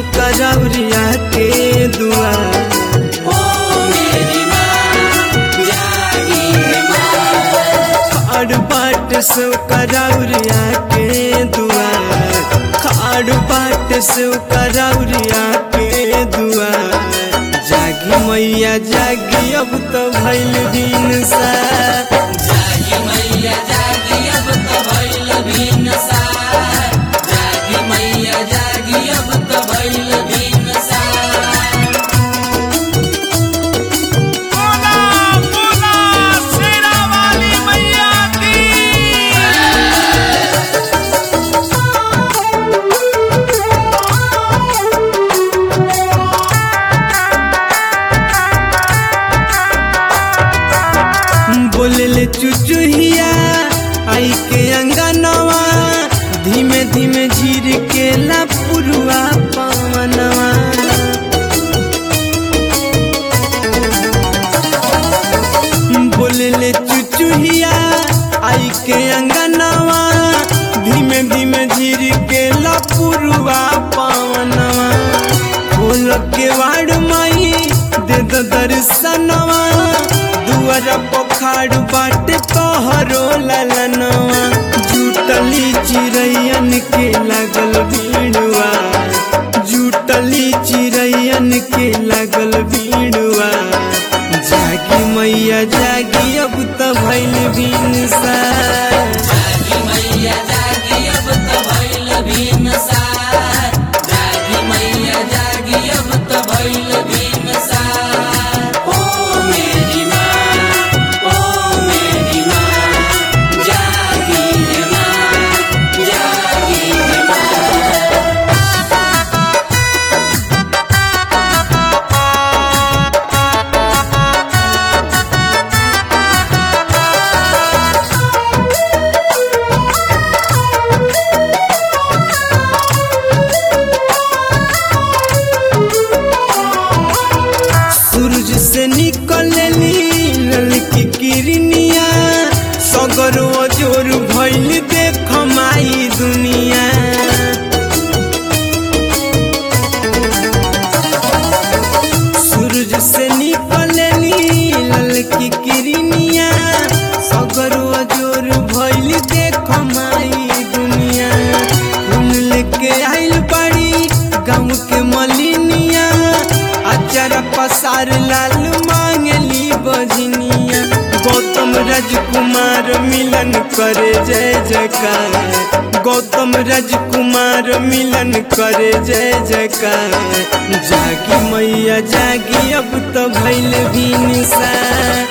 करौरिया के दुआर। खाड़ बाट से करौरिया के दुआर, खाड़ बाट से करौरिया के दुआर। जागी मैया जागी अब तो भइल दिन सा, जागी मैया जागी अब तो भइल दिन सा, जागी मैया जागी अब तो भइल दिन सा। बोला बोला शेरा वाली मैया की। बोलले चुचुहिया आई के अंगनवा, धीमे धीमे झीर के ला पुरुआ पवनवा। बोलले चुचुहिया आई के अंगनवा, धीमे धीमे झीर के ला पुरुआ पवनवा। खोल के वाड़ माई दे दो दर्शनवा, दुआर पोखाड़ बाटे तोहरो ललनवा। जुटली चिड़ैयन के लागल भीड़वा, जुटली चिड़ैयन के लागल भीड़वा। जागी मैया जागी अब तो भइल दिन सा, जागी मैया जागी अब तो भइल दिन सा, जागी मैया जागी अब तो भइल दिन सा। ओ मेरी माँ, ओ मेरी माँ, जागी है माँ, जागी है माँ। सूरज से निकलली ललकी किरनिया, सगरो जोर भइल देख माई दुनिया। सूरज से निकलली ललकी किरनिया, सगरो जोर भइल देख माई दुनिया। फूल लेके आइल बाड़ी गाँव के मलिनिया, अचारा पसार लाल मांगली बजनिया। गौतम राजकुमार मिलन करे जय जयकार, गौतम राजकुमार मिलन करे जय जयकार। जागी मैया जागी अब तो भइल दिन सा।